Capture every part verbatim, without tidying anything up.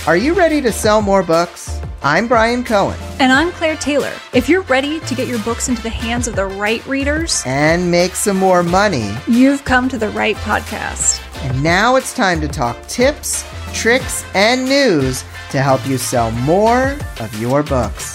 Are you ready to sell more books? I'm Brian Cohen. And I'm Claire Taylor. If you're ready to get your books into the hands of the right readers and make some more money, you've come to the right podcast. And now it's time to talk tips, tricks, and news to help you sell more of your books.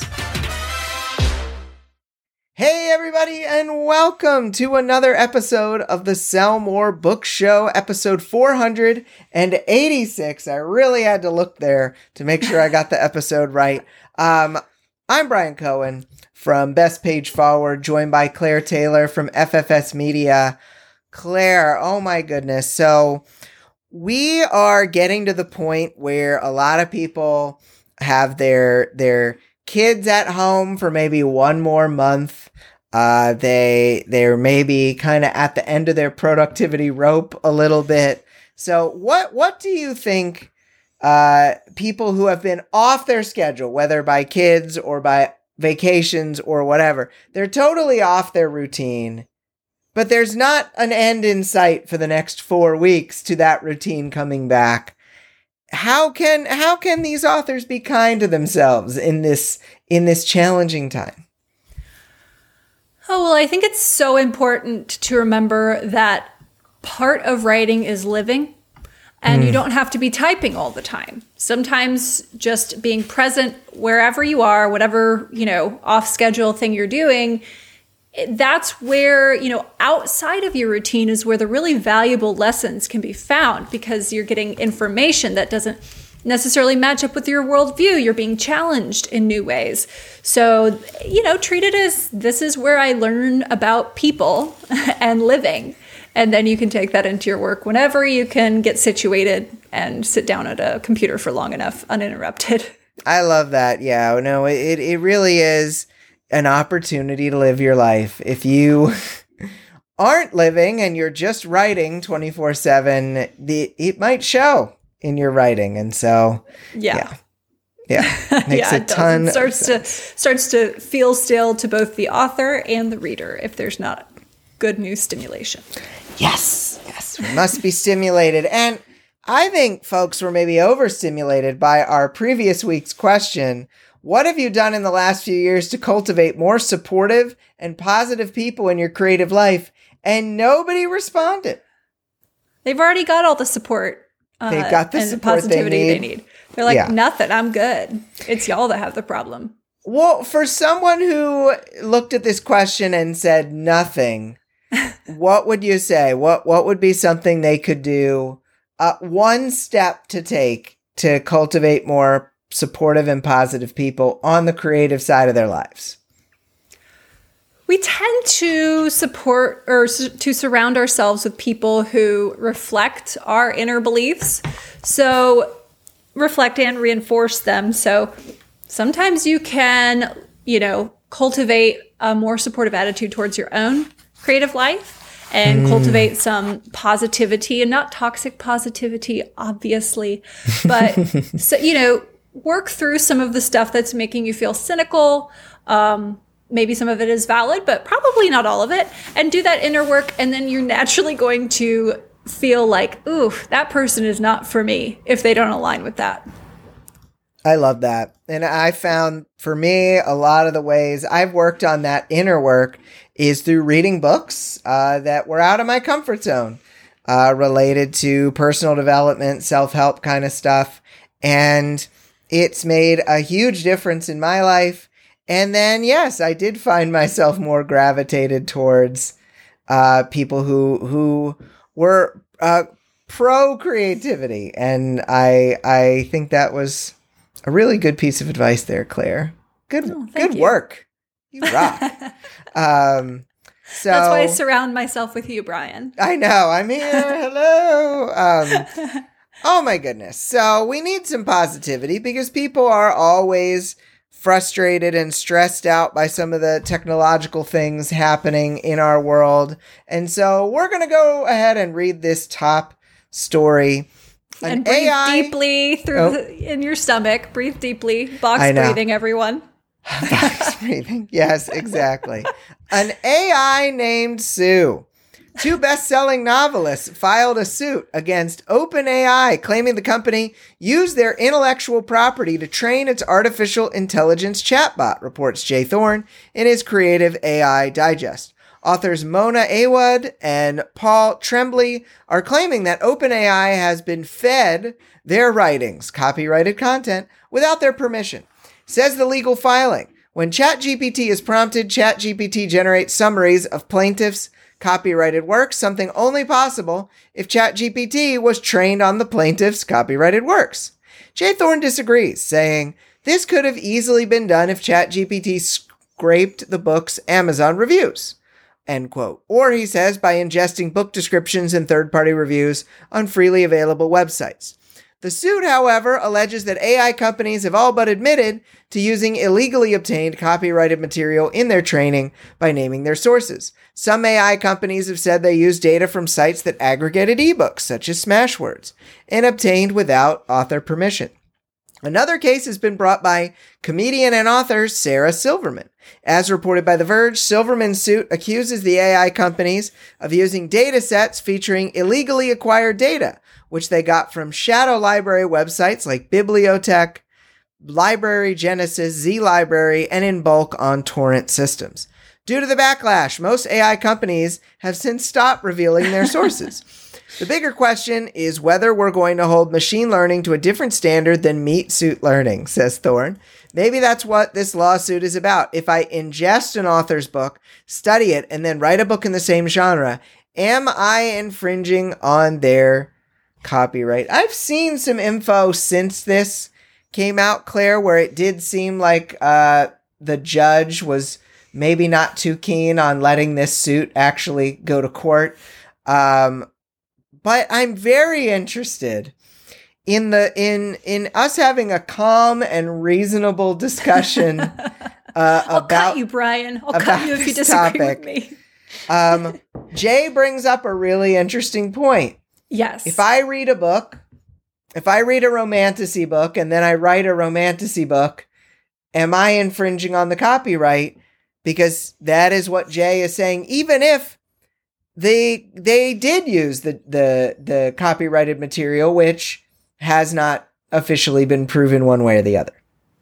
Hey everybody, and welcome to another episode of the Sell More Book Show, episode four hundred eighty-six. I really had to look there to make sure I got the episode right. Um, I'm Brian Cohen from Best Page Forward, joined by Claire Taylor from F F S Media. Claire, oh my goodness. So we are getting to the point where a lot of people have their their kids at home for maybe one more month. Uh, they, they're maybe kind of at the end of their productivity rope a little bit. So what, what do you think, uh, people who have been off their schedule, whether by kids or by vacations or whatever, they're totally off their routine, but there's not an end in sight for the next four weeks to that routine coming back. How can, how can these authors be kind to themselves in this, in this challenging time? Oh, well, I think it's so important to remember that part of writing is living, and mm. you don't have to be typing all the time. Sometimes just being present wherever you are, whatever, you know, off schedule thing you're doing, that's where, you know, outside of your routine is where the really valuable lessons can be found, because you're getting information that doesn't necessarily match up with your worldview. You're being challenged in new ways. So, you know, treat it as this is where I learn about people and living. And then you can take that into your work whenever you can get situated and sit down at a computer for long enough, uninterrupted. I love that. Yeah, no, it, it really is an opportunity to live your life. If you aren't living and you're just writing twenty-four seven, the it might show in your writing. And so, yeah. Yeah. yeah makes yeah, a ton it starts of sense. to starts to feel stale to both the author and the reader if there's not good new stimulation. Yes. Yes. We must be stimulated. And I think folks were maybe overstimulated by our previous week's question. What have you done in the last few years to cultivate more supportive and positive people in your creative life? And nobody responded. They've already got all the support. Uh, They've got the and support positivity they need. they need. They're like, yeah. nothing, I'm good. It's y'all that have the problem. Well, for someone who looked at this question and said nothing, what would you say? What what would be something they could do, uh, one step to take to cultivate more supportive and positive people on the creative side of their lives? We tend to support or to surround ourselves with people who reflect our inner beliefs. So reflect and reinforce them. So sometimes you can, you know, cultivate a more supportive attitude towards your own creative life and mm. cultivate some positivity, and not toxic positivity, obviously, but, so, you know, work through some of the stuff that's making you feel cynical. Um, Maybe some of it is valid, but probably not all of it. And do that inner work. And then you're naturally going to feel like, ooh, that person is not for me if they don't align with that. I love that. And I found for me, a lot of the ways I've worked on that inner work is through reading books uh, that were out of my comfort zone, uh, related to personal development, self-help kind of stuff. And it's made a huge difference in my life. And then, yes, I did find myself more gravitated towards uh, people who who were uh, pro creativity, and I I think that was a really good piece of advice there, Claire. Good oh, good you. work. You rock. um, so that's why I surround myself with you, Brian. I know. I'm here. Hello. Um, oh my goodness. So we need some positivity because people are always frustrated and stressed out by some of the technological things happening in our world. And so we're going to go ahead and read this top story. An and breathe A I deeply through oh. the, in your stomach. Breathe deeply. Box breathing, everyone. Box breathing. Yes, exactly. An A I named Sue Two best-selling novelists filed a suit against OpenAI, claiming the company used their intellectual property to train its artificial intelligence chatbot, reports Jay Thorne in his Creative A I Digest. Authors Mona Awad and Paul Tremblay are claiming that OpenAI has been fed their writings, copyrighted content, without their permission. Says the legal filing, when ChatGPT is prompted, ChatGPT generates summaries of plaintiffs' copyrighted works, something only possible if ChatGPT was trained on the plaintiff's copyrighted works. Jay Thorne disagrees, saying, this could have easily been done if ChatGPT scraped the book's Amazon reviews, end quote. Or, he says, by ingesting book descriptions and third-party reviews on freely available websites. The suit, however, alleges that A I companies have all but admitted to using illegally obtained copyrighted material in their training by naming their sources. Some A I companies have said they use data from sites that aggregated ebooks, such as Smashwords, and obtained without author permission. Another case has been brought by comedian and author Sarah Silverman. As reported by The Verge, Silverman's suit accuses the A I companies of using data sets featuring illegally acquired data, which they got from shadow library websites like Bibliotech, Library Genesis, Z Library, and in bulk on torrent systems. Due to the backlash, most A I companies have since stopped revealing their sources. The bigger question is whether we're going to hold machine learning to a different standard than meat suit learning, says Thorne. Maybe that's what this lawsuit is about. If I ingest an author's book, study it, and then write a book in the same genre, am I infringing on their copyright? I've seen some info since this came out, Claire, where it did seem like uh, the judge was maybe not too keen on letting this suit actually go to court. Um, but I'm very interested in the in in us having a calm and reasonable discussion uh, I'll about cut you, Brian. I'll cut you if you disagree topic. with me. um, Jay brings up a really interesting point. Yes. If I read a book, if I read a romantasy book and then I write a romantasy book, am I infringing on the copyright? Because that is what Jay is saying. Even if they they did use the the the copyrighted material, which has not officially been proven one way or the other.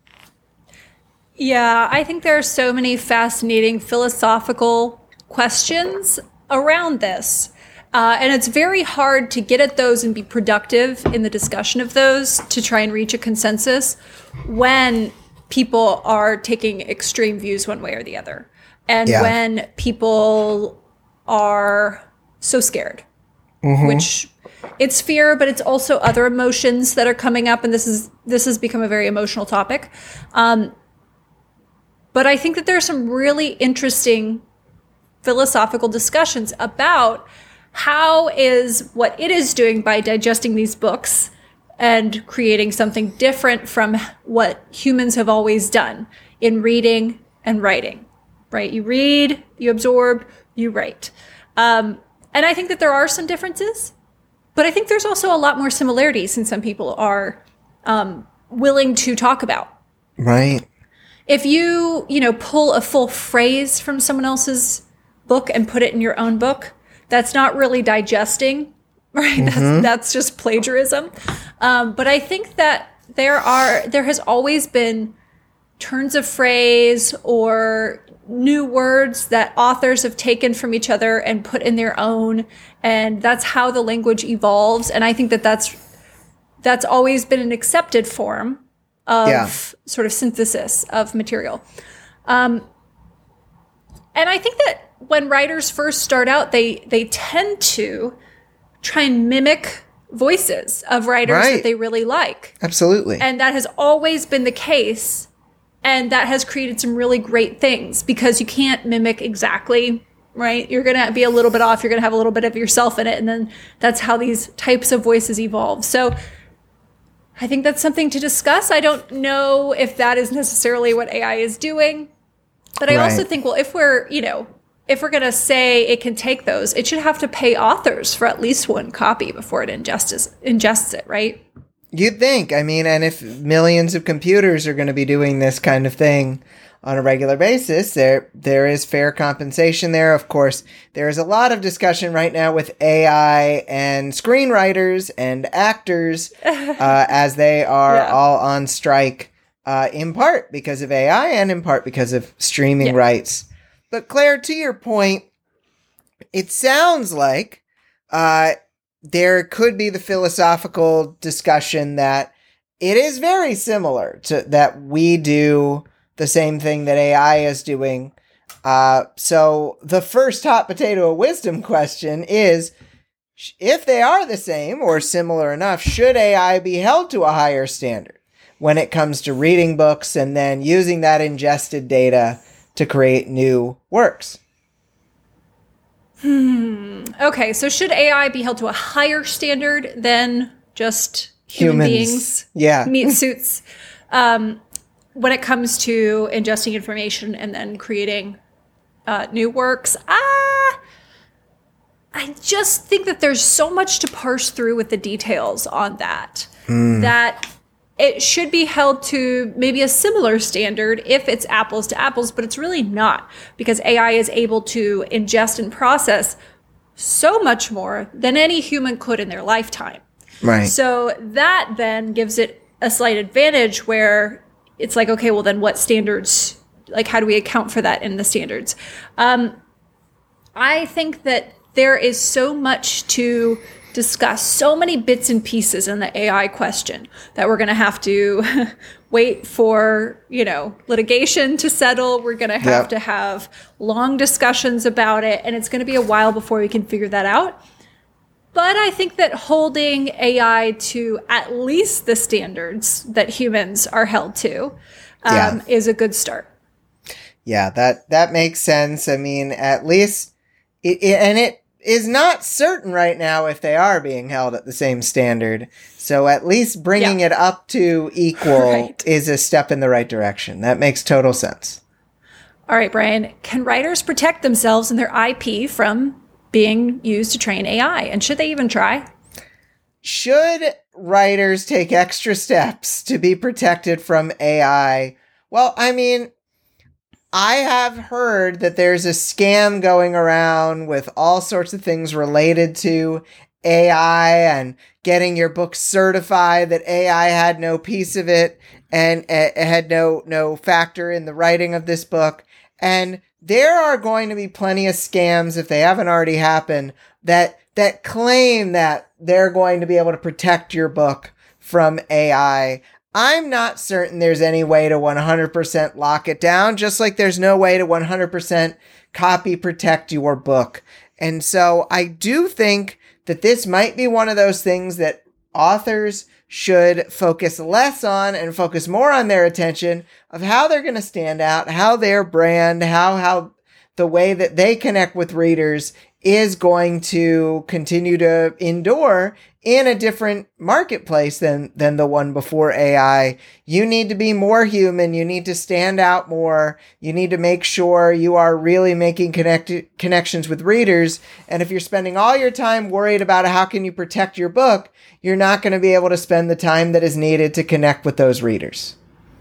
Yeah, I think there are so many fascinating philosophical questions around this. Uh, and it's very hard to get at those and be productive in the discussion of those to try and reach a consensus when people are taking extreme views one way or the other. And Yeah. when people are so scared, Mm-hmm. which it's fear, but it's also other emotions that are coming up. And this is this has become a very emotional topic. Um, but I think that there are some really interesting philosophical discussions about how is what it is doing by digesting these books and creating something different from what humans have always done in reading and writing, right? You read, you absorb, you write. Um, and I think that there are some differences, but I think there's also a lot more similarities than some people are um, willing to talk about. Right. If you, you know, pull a full phrase from someone else's book and put it in your own book, that's not really digesting, right? Mm-hmm. That's that's just plagiarism. Um, but I think that there are there has always been turns of phrase or new words that authors have taken from each other and put in their own, and that's how the language evolves. And I think that that's that's always been an accepted form of Yeah. sort of synthesis of material. Um, and I think that when writers first start out, they they tend to try and mimic voices of writers Right. that they really like. Absolutely. And that has always been the case. And that has created some really great things because you can't mimic exactly, right? You're going to be a little bit off. You're going to have a little bit of yourself in it. And then that's how these types of voices evolve. So I think that's something to discuss. I don't know if that is necessarily what A I is doing. But I Right. also think, well, if we're, you know, if we're going to say it can take those, it should have to pay authors for at least one copy before it ingests, ingests it, right? You'd think. I mean, and if millions of computers are going to be doing this kind of thing on a regular basis, there there is fair compensation there. Of course, there is a lot of discussion right now with A I and screenwriters and actors uh, as they are Yeah. all on strike, uh, in part because of A I and in part because of streaming Yeah. rights. But Claire, to your point, it sounds like uh, there could be the philosophical discussion that it is very similar to that we do the same thing that A I is doing. Uh, so the first hot potato of wisdom question is, if they are the same or similar enough, should A I be held to a higher standard when it comes to reading books and then using that ingested data to create new works? Hmm. Okay, so should A I be held to a higher standard than just human Humans. beings, Yeah. meat suits, um, when it comes to ingesting information and then creating uh, new works? Ah, I just think that there's so much to parse through with the details on that, Mm. that it should be held to maybe a similar standard if it's apples to apples, but it's really not, because A I is able to ingest and process so much more than any human could in their lifetime. Right. So that then gives it a slight advantage where it's like, okay, well then what standards, like how do we account for that in the standards? Um, I think that there is so much to discuss, so many bits and pieces in the A I question that we're going to have to wait for, you know, litigation to settle. We're going to have Yep. to have long discussions about it, and it's going to be a while before we can figure that out. But I think that holding A I to at least the standards that humans are held to um, Yeah. is a good start. Yeah, that that makes sense. I mean, at least, it, it, and it is not certain right now if they are being held at the same standard. So at least bringing Yeah. it up to equal Right. is a step in the right direction. That makes total sense. All right, Brian, can writers protect themselves and their I P from being used to train A I? And should they even try? Should writers take extra steps to be protected from A I? Well, I mean, I have heard that there's a scam going around with all sorts of things related to A I and getting your book certified that A I had no piece of it and uh, had no no factor in the writing of this book. And there are going to be plenty of scams, if they haven't already happened, that that claim that they're going to be able to protect your book from A I. I'm not certain there's any way to one hundred percent lock it down, just like there's no way to one hundred percent copy protect your book. And so I do think that this might be one of those things that authors should focus less on and focus more on their attention of how they're going to stand out, how their brand, how, how the way that they connect with readers is going to continue to endure in a different marketplace than, than the one before A I. You need to be more human. You need to stand out more. You need to make sure you are really making connect- connections with readers. And if you're spending all your time worried about how can you protect your book, you're not going to be able to spend the time that is needed to connect with those readers.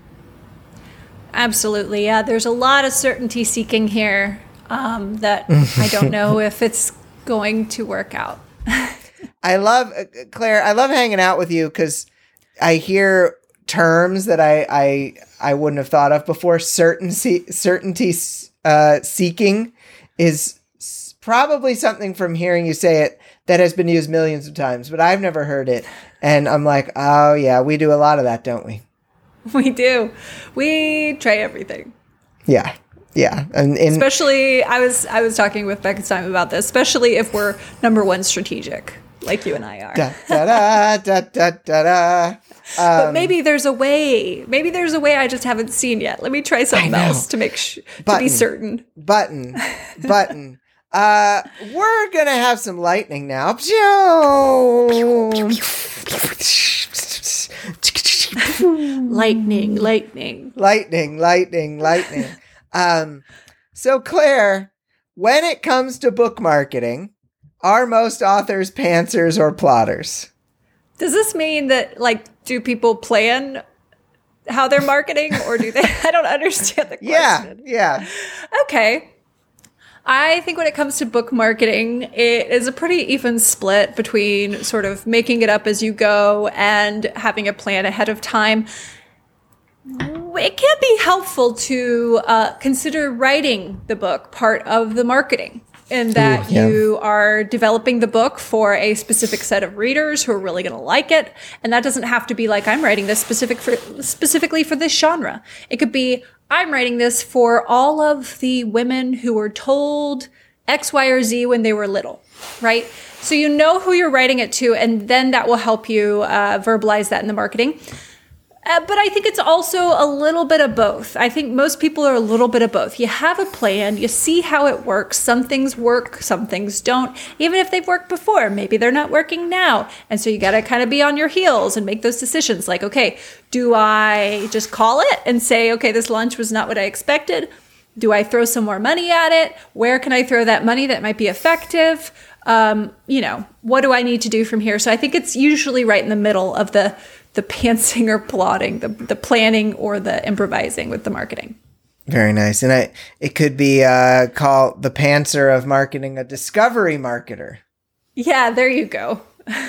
Absolutely. Yeah, there's a lot of certainty seeking here um, that I don't know if it's going to work out. I love, uh, Claire, I love hanging out with you because I hear terms that I, I, I wouldn't have thought of before. Certainty, certainty uh, seeking is s- probably something from hearing you say it that has been used millions of times, but I've never heard it. And I'm like, oh yeah, we do a lot of that, don't we? We do. We try everything. Yeah. Yeah. And in, Especially, I was I was talking with Becca Stein about this, especially if we're number one strategic, like you and I are. da, da, da, da, da, da. But maybe there's a way. Maybe there's a way I just haven't seen yet. Let me try something know. else to make sh- to Button. be certain. Button. Button. Uh, we're gonna have some lightning now. Lightning, lightning. Lightning, lightning, lightning. Um, so Claire, when it comes to book marketing, are most authors pantsers or plotters? Does this mean that, like, do people plan how they're marketing, or do they? I don't understand the question. Yeah, yeah. Okay. I think when it comes to book marketing, it is a pretty even split between sort of making it up as you go and having a plan ahead of time. It can be helpful to uh, consider writing the book part of the marketing, in that Ooh, yeah. you are developing the book for a specific set of readers who are really going to like it. And that doesn't have to be like, I'm writing this specific for, specifically for this genre. It could be, I'm writing this for all of the women who were told X, Y, or Z when they were little, right? So you know who you're writing it to, and then that will help you uh, verbalize that in the marketing. Uh, but I think it's also a little bit of both. I think most people are a little bit of both. You have a plan, you see how it works. Some things work, some things don't. Even if they've worked before, maybe they're not working now. And so you got to kind of be on your heels and make those decisions. Like, okay, do I just call it and say, okay, this launch was not what I expected? Do I throw some more money at it? Where can I throw that money that might be effective? Um, you know, what do I need to do from here? So I think it's usually right in the middle of the the pantsing or plotting, the the planning or the improvising with the marketing. Very nice. And I, it could be uh, called the pantser of marketing, a discovery marketer. Yeah, there you go.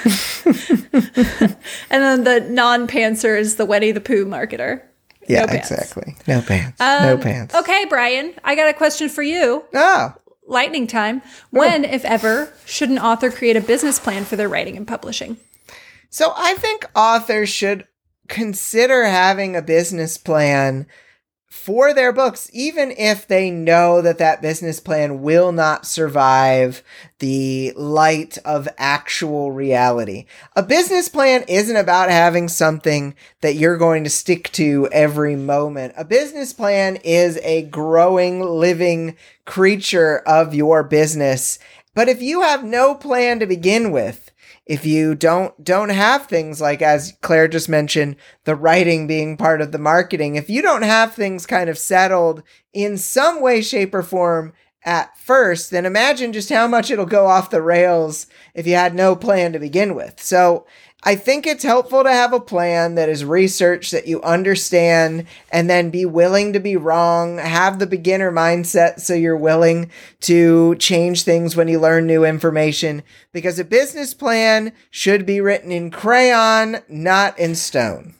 And then the non-pantser is the Winnie the Pooh marketer. Yeah, No pants. exactly. No pants. Um, no pants. Okay, Brian, I got a question for you. Oh, Lightning time. When, if ever, should an author create a business plan for their writing and publishing? so I think authors should consider having a business plan for their books, even if they know that that business plan will not survive the light of actual reality. A business plan isn't about having something that you're going to stick to every moment. A business plan is a growing, living creature of your business. But if you have no plan to begin with, if you don't don't have things like, as Claire just mentioned, the writing being part of the marketing, if you don't have things kind of settled in some way, shape, or form at first, then imagine just how much it'll go off the rails if you had no plan to begin with. So I think it's helpful to have a plan that is researched, that you understand, and then be willing to be wrong. Have the beginner mindset so you're willing to change things when you learn new information, because a business plan should be written in crayon, not in stone.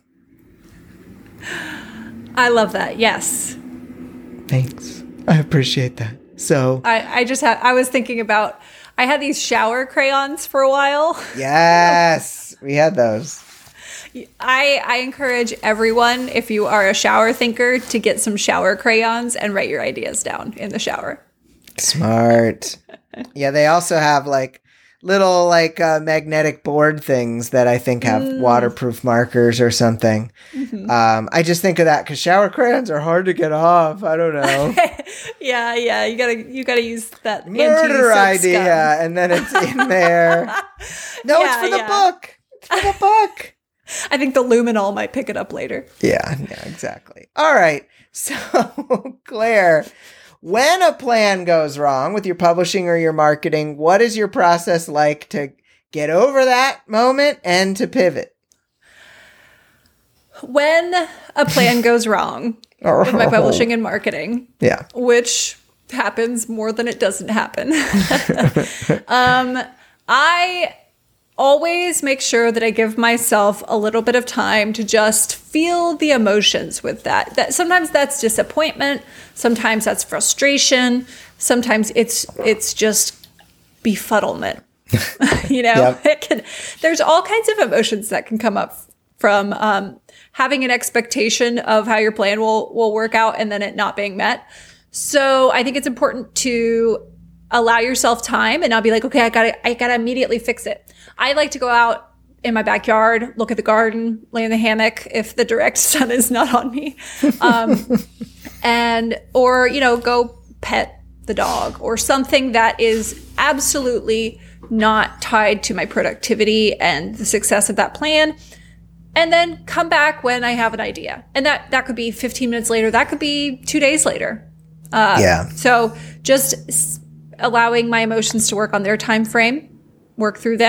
I love that. Yes. Thanks. I appreciate that. So I, I just had, I was thinking about, I had these shower crayons for a while. yes, we had those. I, I encourage everyone, if you are a shower thinker, to get some shower crayons and write your ideas down in the shower. Smart. Yeah, they also have like little like uh, magnetic board things that I think have mm. waterproof markers or something. Mm-hmm. Um, I just think of that because shower crayons are hard to get off. I don't know. yeah, yeah, you gotta you gotta use that murder idea, scum. And then it's in there. No, yeah, it's for the yeah. book. It's for the book. I think the luminol might pick it up later. Yeah, yeah, exactly. All right, so Claire, when a plan goes wrong with your publishing or your marketing, what is your process like to get over that moment and to pivot? When a plan goes wrong with my publishing and marketing, yeah, which happens more than it doesn't happen, um, I always make sure that I give myself a little bit of time to just feel the emotions with that. That sometimes that's disappointment, sometimes that's frustration, sometimes it's it's just befuddlement. you know, yep. it can, there's all kinds of emotions that can come up from um, having an expectation of how your plan will will work out and then it not being met. So I think it's important to allow yourself time and not be like, okay, I gotta I gotta immediately fix it. I like to go out in my backyard, look at the garden, lay in the hammock if the direct sun is not on me. Um, and, or, you know, go pet the dog or something that is absolutely not tied to my productivity and the success of that plan. And then come back when I have an idea. And that, that could be fifteen minutes later. That could be two days later. Uh, yeah. So just allowing my emotions to work on their time frame, work through them,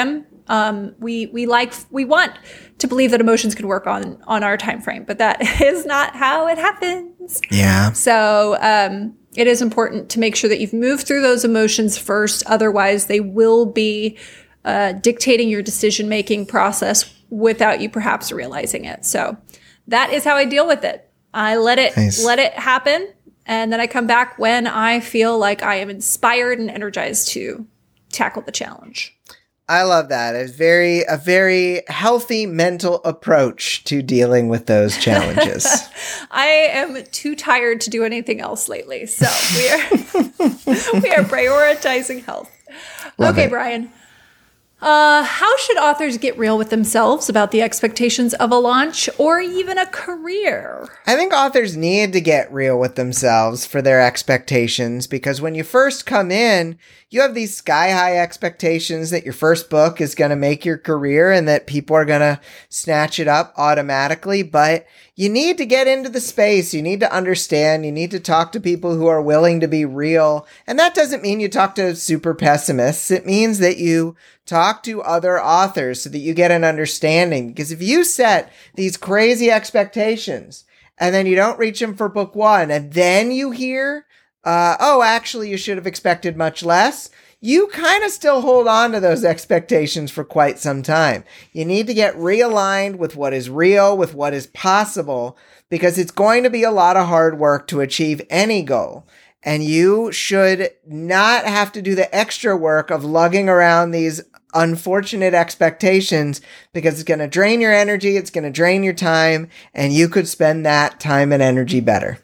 Um, we we like we want to believe that emotions can work on on our time frame, but that is not how it happens. Yeah. So um, it is important to make sure that you've moved through those emotions first. Otherwise, they will be uh, dictating your decision making process without you perhaps realizing it. So that is how I deal with it. I let it Nice. let it happen, and then I come back when I feel like I am inspired and energized to tackle the challenge. I love that. It's very a very healthy mental approach to dealing with those challenges. I am too tired to do anything else lately, so we are we are prioritizing health. Love okay, it. Brian. Uh, how should authors get real with themselves about the expectations of a launch or even a career? I think authors need to get real with themselves for their expectations, because when you first come in, you have these sky high expectations that your first book is going to make your career and that people are going to snatch it up automatically. But you need to get into the space. You need to understand. You need to talk to people who are willing to be real. And that doesn't mean you talk to super pessimists. It means that you talk to other authors so that you get an understanding. Because if you set these crazy expectations and then you don't reach them for book one, and then you hear, uh, oh, actually, you should have expected much less, you kind of still hold on to those expectations for quite some time. You need to get realigned with what is real, with what is possible, because it's going to be a lot of hard work to achieve any goal. And you should not have to do the extra work of lugging around these unfortunate expectations, because it's going to drain your energy, it's going to drain your time, and you could spend that time and energy better.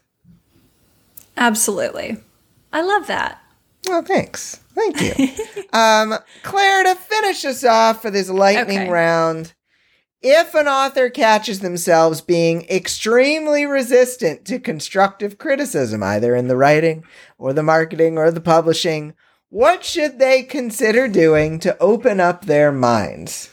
Absolutely. I love that. Well, thanks. Thank you. um, Claire, to finish us off for this lightning Okay. round, if an author catches themselves being extremely resistant to constructive criticism, either in the writing or the marketing or the publishing, what should they consider doing to open up their minds?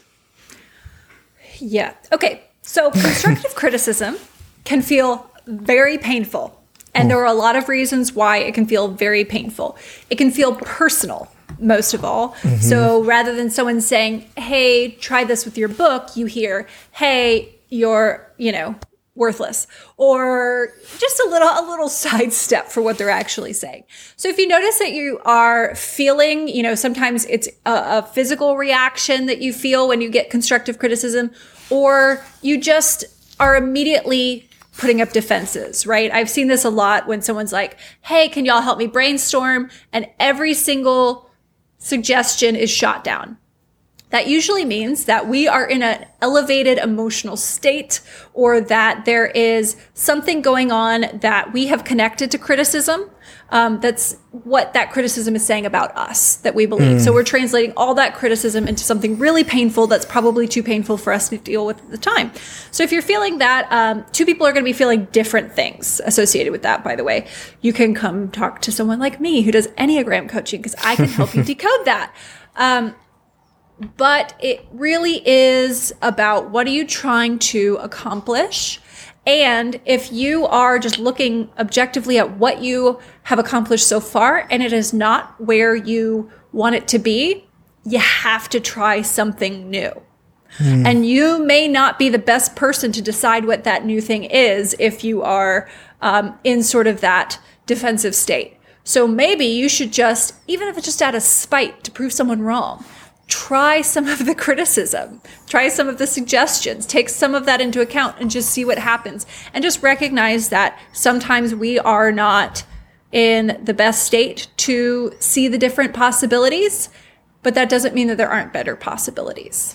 Yeah. Okay. So constructive criticism can feel very painful. And there are a lot of reasons why it can feel very painful. It can feel personal, most of all. Mm-hmm. So rather than someone saying, hey, try this with your book, you hear, hey, you're, you know, worthless, or just a little, a little sidestep for what they're actually saying. So if you notice that you are feeling, you know, sometimes it's a, a physical reaction that you feel when you get constructive criticism, or you just are immediately putting up defenses, right? I've seen this a lot when someone's like, hey, can y'all help me brainstorm? And every single suggestion is shot down. That usually means that we are in an elevated emotional state, or that there is something going on that we have connected to criticism. Um, that's what that criticism is saying about us, that we believe. Mm. So we're translating all that criticism into something really painful that's probably too painful for us to deal with at the time. So if you're feeling that, um, two people are going to be feeling different things associated with that, by the way. You can come talk to someone like me who does Enneagram coaching, because I can help you decode that. Um, But it really is about, what are you trying to accomplish? And if you are just looking objectively at what you have accomplished so far and it is not where you want it to be, you have to try something new. Mm. And you may not be the best person to decide what that new thing is if you are um, in sort of that defensive state. So maybe you should just, even if it's just out of spite to prove someone wrong, try some of the criticism, try some of the suggestions, take some of that into account and just see what happens. And just recognize that sometimes we are not in the best state to see the different possibilities, but that doesn't mean that there aren't better possibilities.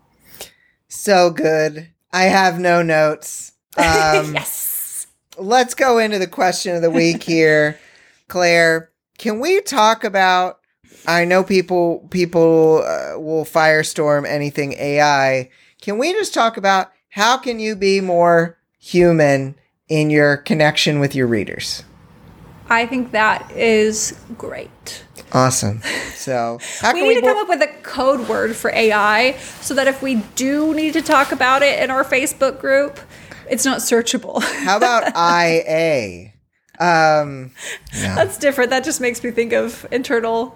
So good. I have no notes. Um, yes. Let's go into the question of the week here. Claire, can we talk about, I know people people uh, will firestorm anything A I. Can we just talk about how can you be more human in your connection with your readers? I think that is great. Awesome. So how we can need we to come up with a code word for A I so that if we do need to talk about it in our Facebook group, it's not searchable. How about I A? Um, no. That's different. That just makes me think of internal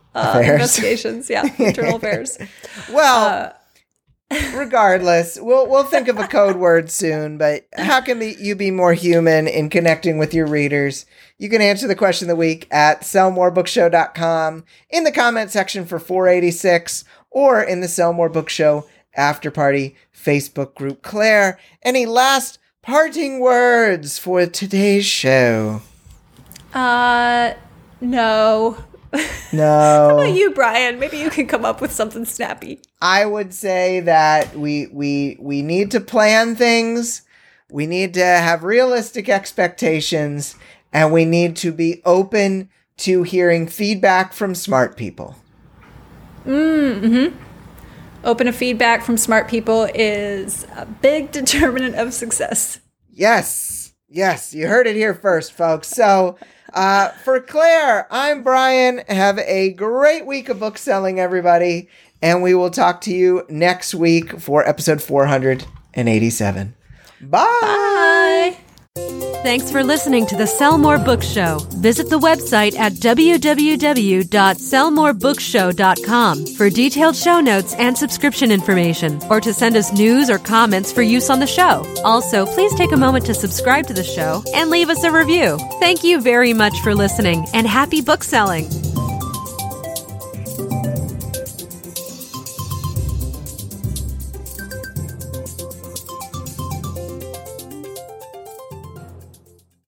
uh, affairs. investigations. Yeah, internal affairs. Well, uh, regardless, we'll we'll think of a code word soon. But how can be, you be more human in connecting with your readers? You can answer the question of the week at sell more book show dot com, in the comment section for four eighty-six, or in the Sell More Book Show After Party Facebook group. Claire, any last parting words for today's show? Uh, no. No. How about you, Brian? Maybe you can come up with something snappy. I would say that we we we need to plan things. We need to have realistic expectations, and we need to be open to hearing feedback from smart people. Mm-hmm. Open to feedback from smart people is a big determinant of success. Yes. Yes. You heard it here first, folks. So uh, for Claire, I'm Brian. Have a great week of book selling, everybody. And we will talk to you next week for episode four eighty-seven. Bye. Bye. Thanks for listening to the Sell More Book Show. Visit the website at w w w dot sell more book show dot com for detailed show notes and subscription information, or to send us news or comments for use on the show. Also, please take a moment to subscribe to the show and leave us a review. Thank you very much for listening, and happy book selling.